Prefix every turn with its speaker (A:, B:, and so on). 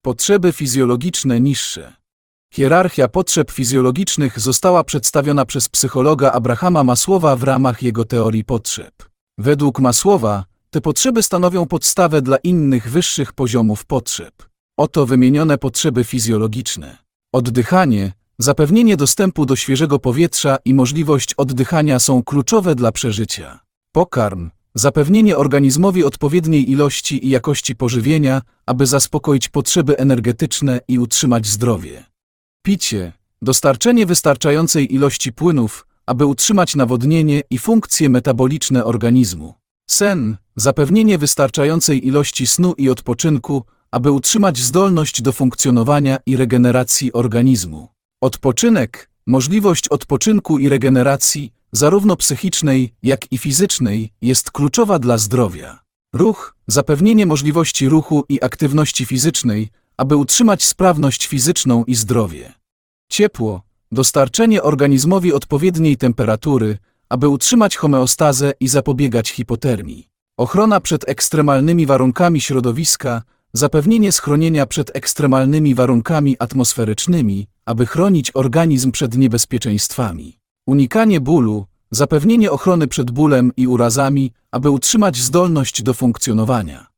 A: Potrzeby fizjologiczne niższe. Hierarchia potrzeb fizjologicznych została przedstawiona przez psychologa Abrahama Masłowa w ramach jego teorii potrzeb. Według Masłowa te potrzeby stanowią podstawę dla innych wyższych poziomów potrzeb. Oto wymienione potrzeby fizjologiczne. Oddychanie, zapewnienie dostępu do świeżego powietrza i możliwość oddychania są kluczowe dla przeżycia. Pokarm, zapewnienie organizmowi odpowiedniej ilości i jakości pożywienia, aby zaspokoić potrzeby energetyczne i utrzymać zdrowie. Picie, dostarczenie wystarczającej ilości płynów, aby utrzymać nawodnienie i funkcje metaboliczne organizmu. Sen, zapewnienie wystarczającej ilości snu i odpoczynku, aby utrzymać zdolność do funkcjonowania i regeneracji organizmu. Odpoczynek, możliwość odpoczynku i regeneracji, zarówno psychicznej, jak i fizycznej, jest kluczowa dla zdrowia. Ruch, zapewnienie możliwości ruchu i aktywności fizycznej, aby utrzymać sprawność fizyczną i zdrowie. Ciepło, dostarczenie organizmowi odpowiedniej temperatury, aby utrzymać homeostazę i zapobiegać hipotermii. Ochrona przed ekstremalnymi warunkami środowiska, zapewnienie schronienia przed ekstremalnymi warunkami atmosferycznymi, aby chronić organizm przed niebezpieczeństwami. Unikanie bólu, zapewnienie ochrony przed bólem i urazami, aby utrzymać zdolność do funkcjonowania.